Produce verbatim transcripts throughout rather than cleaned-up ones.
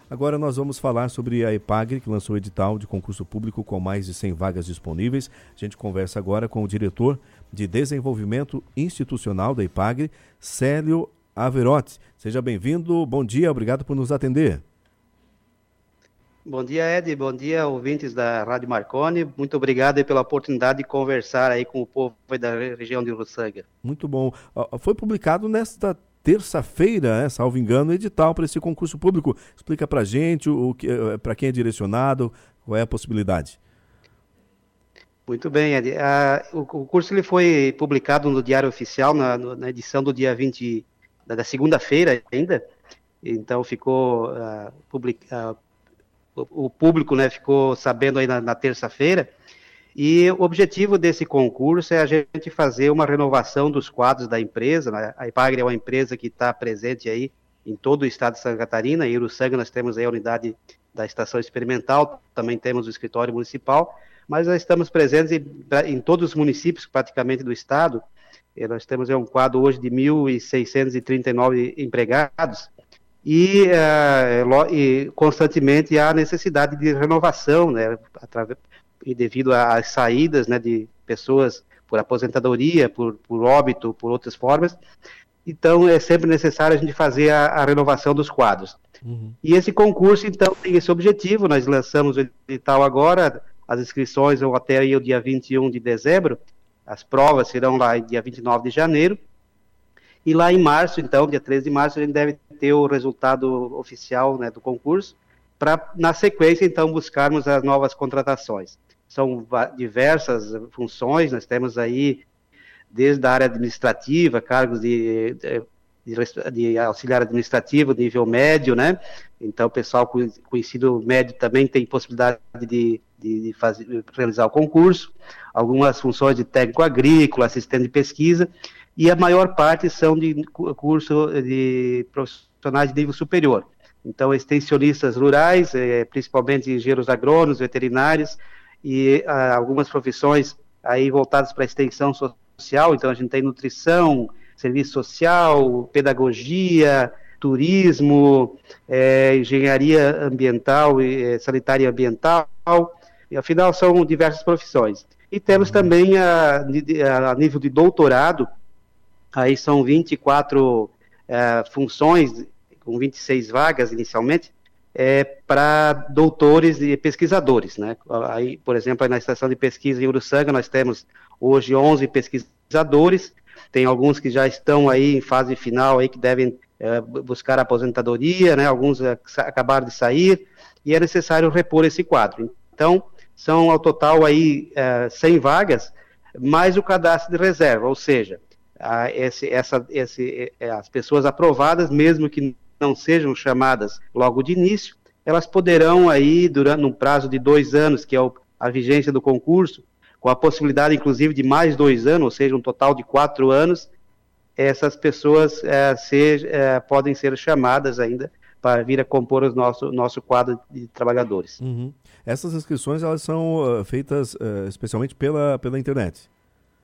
Agora nós vamos falar sobre a EPAGRE, que lançou o edital de concurso público com mais de cem vagas disponíveis. A gente conversa agora com o diretor de Desenvolvimento Institucional da EPAGRE, Célio Averotti. Seja bem-vindo, bom dia, obrigado por nos atender. Bom dia, Ed, bom dia, ouvintes da Rádio Marconi. Muito obrigado aí pela oportunidade de conversar aí com o povo da região de Uruçanga. Muito bom. Foi publicado nesta terça-feira, né, salvo engano, edital para esse concurso público. Explica para a gente o que, para quem é direcionado, qual é a possibilidade. Muito bem, Ed. Ah, o concurso ele foi publicado no Diário Oficial, na, na edição do dia vinte, da, da segunda-feira ainda. Então ficou uh, publicado. Uh, o público, né, ficou sabendo aí na, na terça-feira, e o objetivo desse concurso é a gente fazer uma renovação dos quadros da empresa, né? A EPAGRE é uma empresa que está presente aí em todo o estado de Santa Catarina. Em Uruçanga nós temos aí a unidade da estação experimental, também temos o escritório municipal, mas nós estamos presentes em, em todos os municípios praticamente do estado. E nós temos aí um quadro hoje de mil seiscentos e trinta e nove empregados, E, uh, e constantemente há necessidade de renovação, né, através, e devido às saídas, né, de pessoas por aposentadoria, por, por óbito, por outras formas. Então é sempre necessário a gente fazer a, a renovação dos quadros. Uhum. E esse concurso, então, tem esse objetivo. Nós lançamos o edital agora, as inscrições vão até aí o dia vinte e um de dezembro, as provas serão lá em dia vinte e nove de janeiro, e lá em março, então, dia treze de março, a gente deve ter o resultado oficial, né, do concurso, para, na sequência, então, buscarmos as novas contratações. São diversas funções, nós temos aí, desde a área administrativa, cargos de, de, de auxiliar administrativo, nível médio, né? Então, o pessoal com, com ensino médio também tem possibilidade de, de, de fazer, realizar o concurso. Algumas funções de técnico agrícola, assistente de pesquisa, e a maior parte são de curso de profissionais de nível superior. Então, extensionistas rurais, eh, principalmente engenheiros agrônomos, veterinários, e ah, algumas profissões aí voltadas para a extensão social. Então, a gente tem nutrição, serviço social, pedagogia, turismo, eh, engenharia ambiental e eh, sanitária e ambiental, e afinal são diversas profissões. E temos também, a, a nível de doutorado, aí são vinte e quatro uh, funções, com vinte e seis vagas inicialmente, é, para doutores e pesquisadores, né? Aí, por exemplo, aí na estação de pesquisa em Uruçanga nós temos hoje onze pesquisadores, tem alguns que já estão aí em fase final, aí, que devem uh, buscar a aposentadoria, né? Alguns uh, acabaram de sair, e é necessário repor esse quadro. Então, são ao total aí uh, cem vagas, mais o cadastro de reserva, ou seja, a esse, essa, esse, as pessoas aprovadas, mesmo que não sejam chamadas logo de início, elas poderão aí, durante um prazo de dois anos, que é o, a vigência do concurso, com a possibilidade, inclusive, de mais dois anos, ou seja, um total de quatro anos, essas pessoas é, ser, é, podem ser chamadas ainda para vir a compor o nosso, nosso quadro de trabalhadores. Uhum. Essas inscrições, elas são uh, feitas uh, especialmente pela, pela internet?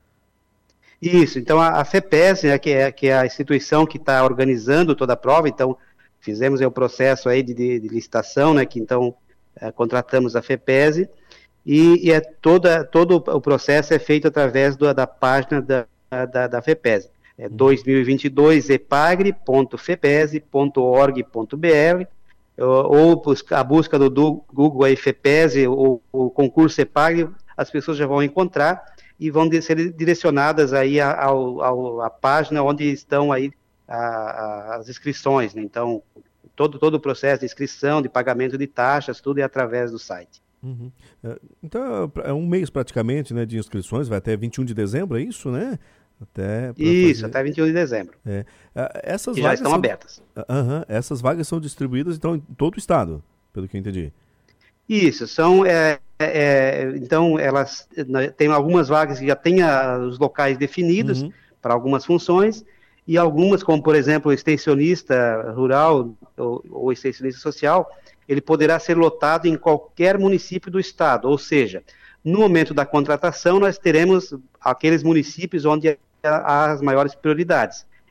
Isso, então a, a FEPES, né, que, é, que é a instituição que está organizando toda a prova, então fizemos aí, o processo aí de, de, de licitação, né, que então é, contratamos a FEPES, e, e é toda, todo o processo é feito através do, da página da, da, da FEPES, é dois mil e vinte e dois epagre ponto fepese ponto org ponto br, ou, ou a busca do, do Google aí, FEPES, ou o concurso EPAGRE, as pessoas já vão encontrar, e vão ser direcionadas aí à a página onde estão aí a, a, as inscrições, né? Então, todo, todo o processo de inscrição, de pagamento de taxas, tudo é através do site. Uhum. Então, é um mês praticamente, né, de inscrições, vai até vinte e um de dezembro, é isso, né? Até isso, fazer... até vinte e um de dezembro. É. Essas que vagas já estão são... abertas. Uhum. Essas vagas são distribuídas, então, em todo o estado, pelo que eu entendi. Isso, são, é, é, então, elas tem algumas vagas que já têm a, os locais definidos, uhum, para algumas funções, e algumas, como por exemplo o extensionista rural ou, ou extensionista social, ele poderá ser lotado em qualquer município do estado, ou seja, no momento da contratação nós teremos aqueles municípios onde há as maiores prioridades.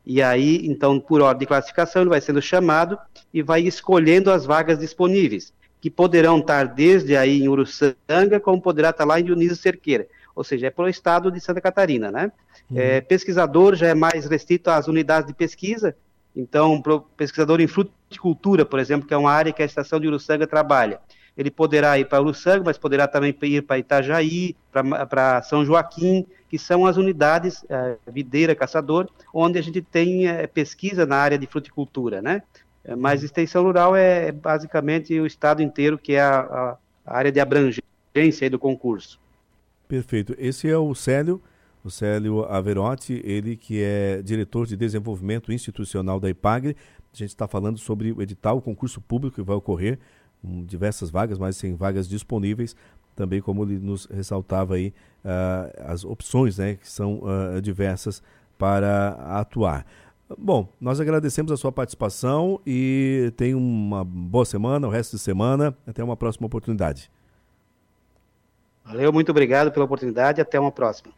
E aí, então, por ordem de classificação, ele vai sendo chamado e vai escolhendo as vagas disponíveis, que poderão estar desde aí em Uruçanga, como poderá estar lá em Dionísio Cerqueira, ou seja, é para o estado de Santa Catarina, né? Uhum. É, pesquisador já é mais restrito às unidades de pesquisa, então, pro pesquisador em fruticultura, por exemplo, que é uma área que a estação de Uruçanga trabalha, ele poderá ir para Uruçanga, mas poderá também ir para Itajaí, para São Joaquim, que são as unidades é, videira, caçador, onde a gente tem é, pesquisa na área de fruticultura, né? É, mas extensão rural é basicamente o estado inteiro, que é a, a, a área de abrangência do concurso. Perfeito. Esse é o Célio, o Célio Averotti, ele que é diretor de desenvolvimento institucional da IPAGRE. A gente está falando sobre o edital, o concurso público que vai ocorrer, com diversas vagas, mais de cem vagas disponíveis, também como ele nos ressaltava aí, uh, as opções, né, que são uh, diversas para atuar. Bom, nós agradecemos a sua participação e tenha uma boa semana, o resto de semana, até uma próxima oportunidade. Valeu, muito obrigado pela oportunidade, até uma próxima.